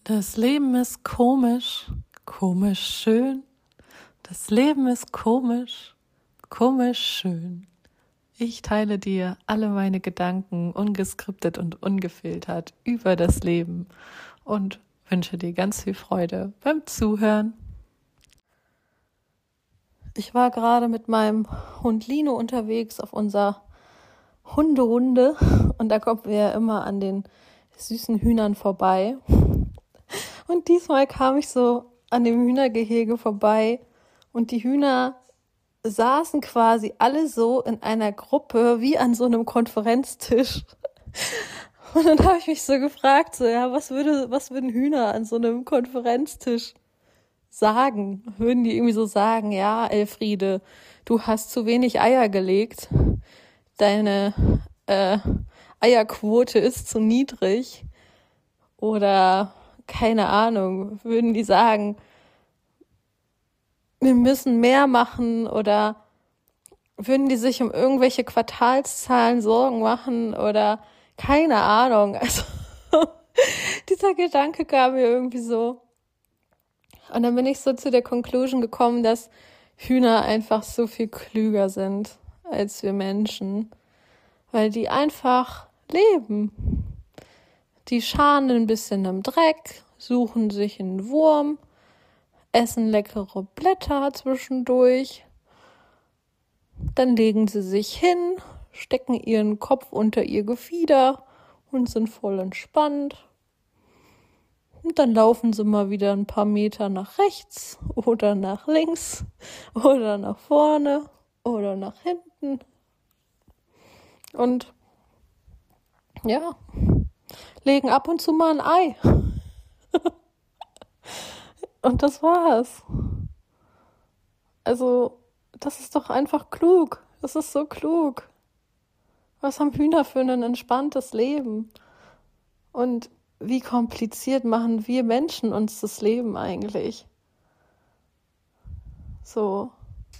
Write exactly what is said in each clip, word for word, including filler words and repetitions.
Das Leben ist komisch, komisch schön. Das Leben ist komisch, komisch schön. Ich teile dir alle meine Gedanken ungeskriptet und ungefiltert über das Leben und wünsche dir ganz viel Freude beim Zuhören. Ich war gerade mit meinem Hund Lino unterwegs auf unserer Hunderunde und da kommen wir ja immer an den süßen Hühnern vorbei. Und diesmal kam ich so an dem Hühnergehege vorbei und die Hühner saßen quasi alle so in einer Gruppe wie an so einem Konferenztisch. Und dann habe ich mich so gefragt, so ja, was würde, was würden Hühner an so einem Konferenztisch sagen? Würden die irgendwie so sagen, ja, Elfriede, du hast zu wenig Eier gelegt, deine äh, Eierquote ist zu niedrig, oder keine Ahnung, würden die sagen, wir müssen mehr machen, oder würden die sich um irgendwelche Quartalszahlen Sorgen machen oder keine Ahnung. Also dieser Gedanke kam mir irgendwie so. Und dann bin ich so zu der Conclusion gekommen, dass Hühner einfach so viel klüger sind als wir Menschen, weil die einfach leben. Die scharen ein bisschen im Dreck, suchen sich einen Wurm, essen leckere Blätter zwischendurch. Dann legen sie sich hin, stecken ihren Kopf unter ihr Gefieder und sind voll entspannt. Und dann laufen sie mal wieder ein paar Meter nach rechts oder nach links oder nach vorne oder nach hinten. Und ja, legen ab und zu mal ein Ei. Und das war's. Also, das ist doch einfach klug. Das ist so klug. Was haben Hühner für ein entspanntes Leben? Und wie kompliziert machen wir Menschen uns das Leben eigentlich? So.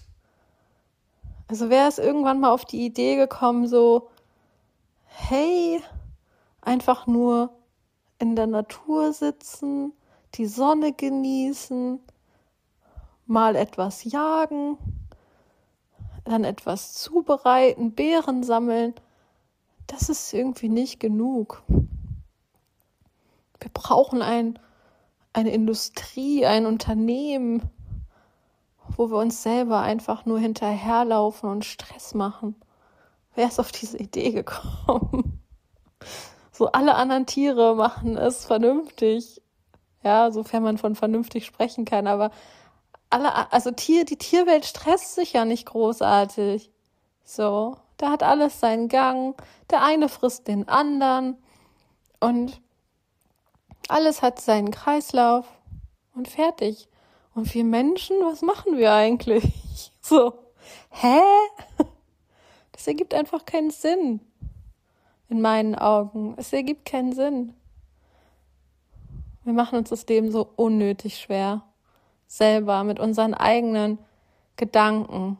Also wer ist irgendwann mal auf die Idee gekommen, so, hey, einfach nur in der Natur sitzen, die Sonne genießen, mal etwas jagen, dann etwas zubereiten, Beeren sammeln. Das ist irgendwie nicht genug. Wir brauchen ein, eine Industrie, ein Unternehmen, wo wir uns selber einfach nur hinterherlaufen und Stress machen. Wer ist auf diese Idee gekommen? So, alle anderen Tiere machen es vernünftig. Ja, sofern man von vernünftig sprechen kann, aber alle, also Tier, die Tierwelt stresst sich ja nicht großartig. So, da hat alles seinen Gang, der eine frisst den anderen und alles hat seinen Kreislauf und fertig. Und wir Menschen, was machen wir eigentlich? So, hä? Das ergibt einfach keinen Sinn. In meinen Augen. Es ergibt keinen Sinn. Wir machen uns das Leben so unnötig schwer. Selber, mit unseren eigenen Gedanken.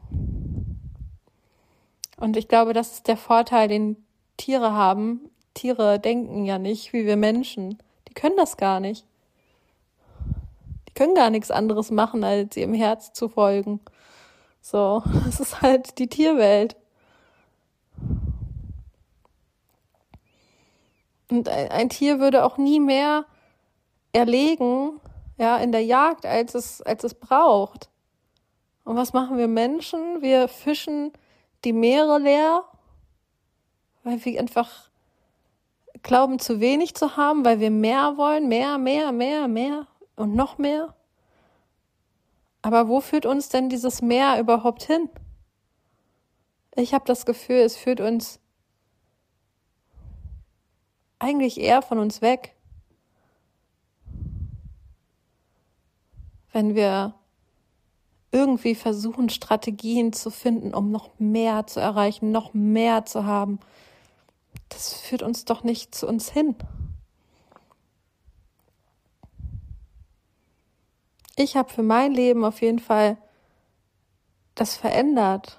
Und ich glaube, das ist der Vorteil, den Tiere haben. Tiere denken ja nicht wie wir Menschen. Die können das gar nicht. Die können gar nichts anderes machen, als ihrem Herz zu folgen. So, das ist halt die Tierwelt. Und ein Tier würde auch nie mehr erlegen, ja, in der Jagd, als es, als es braucht. Und was machen wir Menschen? Wir fischen die Meere leer, weil wir einfach glauben, zu wenig zu haben, weil wir mehr wollen, mehr, mehr, mehr, mehr und noch mehr. Aber wo führt uns denn dieses Mehr überhaupt hin? Ich habe das Gefühl, es führt uns eigentlich eher von uns weg. Wenn wir irgendwie versuchen, Strategien zu finden, um noch mehr zu erreichen, noch mehr zu haben, das führt uns doch nicht zu uns hin. Ich habe für mein Leben auf jeden Fall das verändert.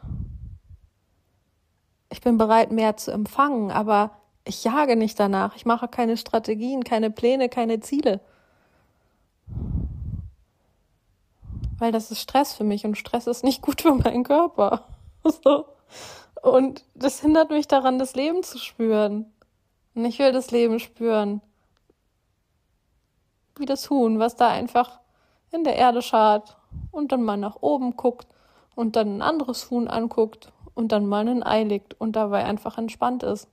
Ich bin bereit, mehr zu empfangen, aber ich jage nicht danach. Ich mache keine Strategien, keine Pläne, keine Ziele. weil das ist Stress für mich und Stress ist nicht gut für meinen Körper. So. Und das hindert mich daran, das Leben zu spüren. Und ich will das Leben spüren. Wie das Huhn, was da einfach in der Erde schart und dann mal nach oben guckt und dann ein anderes Huhn anguckt und dann mal ein Ei legt und dabei einfach entspannt ist.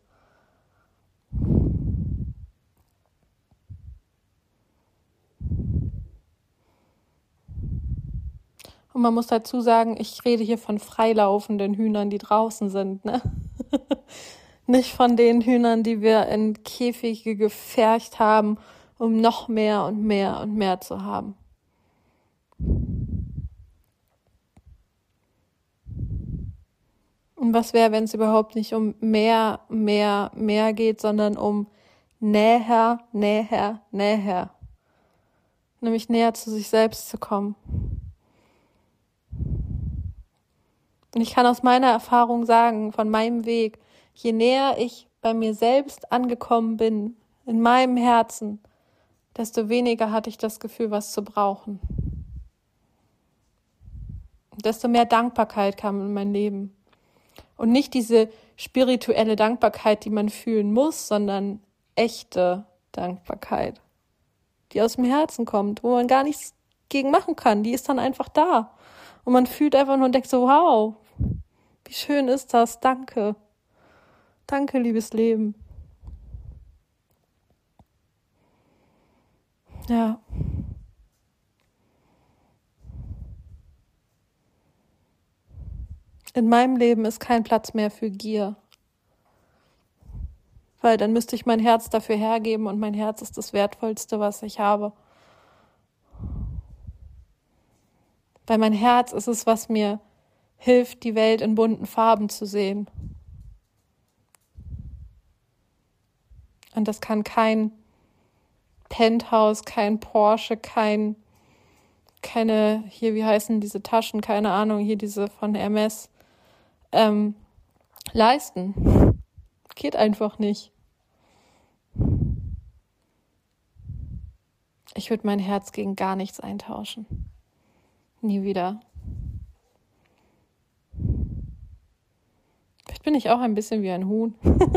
Und man muss dazu sagen, ich rede hier von freilaufenden Hühnern, die draußen sind, ne? Nicht von den Hühnern, die wir in Käfige gefercht haben, um noch mehr und mehr und mehr zu haben. Und was wäre, wenn es überhaupt nicht um mehr, mehr, mehr geht, sondern um näher, näher, näher. Nämlich näher zu sich selbst zu kommen. Und ich kann aus meiner Erfahrung sagen, von meinem Weg, je näher ich bei mir selbst angekommen bin, in meinem Herzen, desto weniger hatte ich das Gefühl, was zu brauchen. Desto mehr Dankbarkeit kam in mein Leben. Und nicht diese spirituelle Dankbarkeit, die man fühlen muss, sondern echte Dankbarkeit, die aus dem Herzen kommt, wo man gar nichts gegen machen kann. Die ist dann einfach da. Und man fühlt einfach nur und denkt so, wow, wie schön ist das, danke. Danke, liebes Leben. Ja. In meinem Leben ist kein Platz mehr für Gier. Weil dann müsste ich mein Herz dafür hergeben und mein Herz ist das Wertvollste, was ich habe. Weil mein Herz ist es, was mir hilft, die Welt in bunten Farben zu sehen. Und das kann kein Penthouse, kein Porsche, kein, keine, hier, wie heißen diese Taschen, keine Ahnung, hier diese von Hermes, ähm, leisten. Geht einfach nicht. Ich würde mein Herz gegen gar nichts eintauschen. Nie wieder. Vielleicht bin ich auch ein bisschen wie ein Huhn.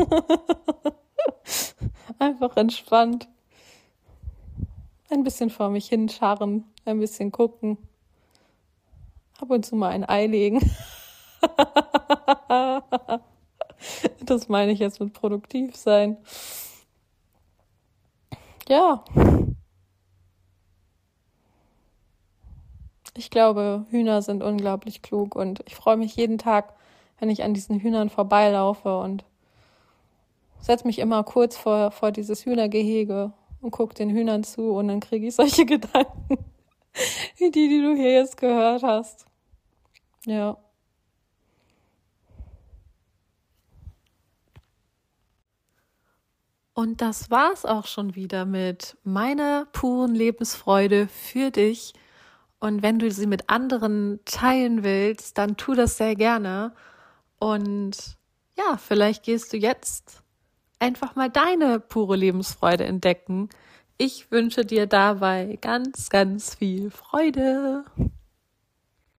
Einfach entspannt. Ein bisschen vor mich hinscharren, ein bisschen gucken. Ab und zu mal ein Ei legen. Das meine ich jetzt mit produktiv sein. Ja. Ich glaube, Hühner sind unglaublich klug und ich freue mich jeden Tag, wenn ich an diesen Hühnern vorbeilaufe und setze mich immer kurz vor, vor dieses Hühnergehege und gucke den Hühnern zu und dann kriege ich solche Gedanken, wie die, die du hier jetzt gehört hast. Ja. Und das war's auch schon wieder mit meiner puren Lebensfreude für dich. Und wenn du sie mit anderen teilen willst, dann tu das sehr gerne. Und ja, vielleicht gehst du jetzt einfach mal deine pure Lebensfreude entdecken. Ich wünsche dir dabei ganz, ganz viel Freude.